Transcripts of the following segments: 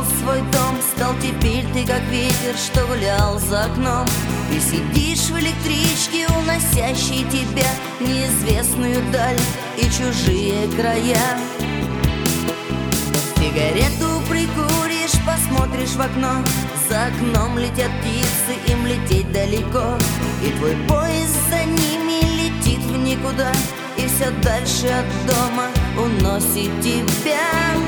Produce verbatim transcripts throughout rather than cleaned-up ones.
свой дом. Стал теперь ты как ветер, что гулял за окном. Ты сидишь в электричке, уносящей тебя в неизвестную даль и чужие края. Сигарету прикуришь, посмотришь в окно. За окном летят птицы, им лететь далеко. И твой поезд за ними летит в никуда, и все дальше от дома уносит тебя.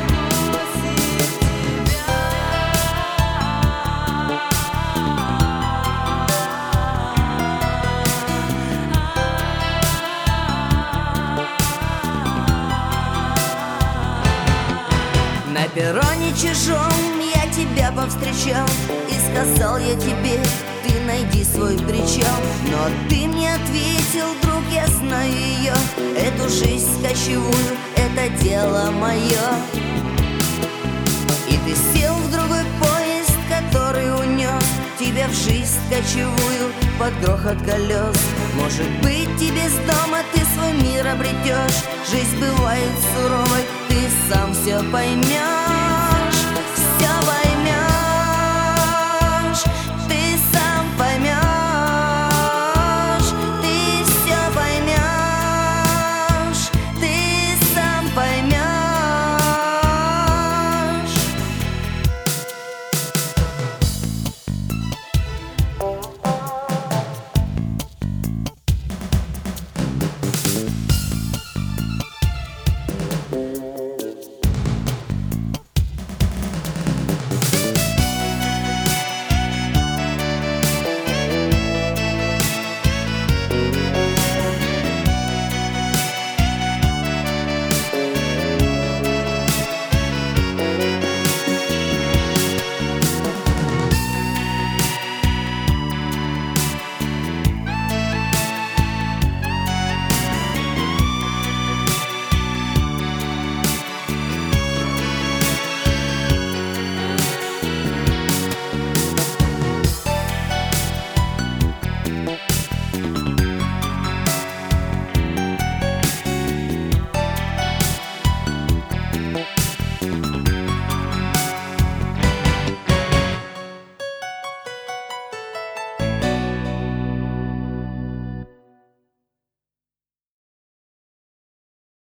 На перроне чужом я тебя повстречал, и сказал я тебе: ты найди свой причал. Но ты мне ответил: друг, я знаю ее, эту жизнь кочевую, это дело мое. И ты сел в другой поезд, который унес тебя в жизнь кочевую под грохот колес. Может быть, и без дома ты свой мир обретешь. Жизнь бывает суровой, ты сам все поймешь.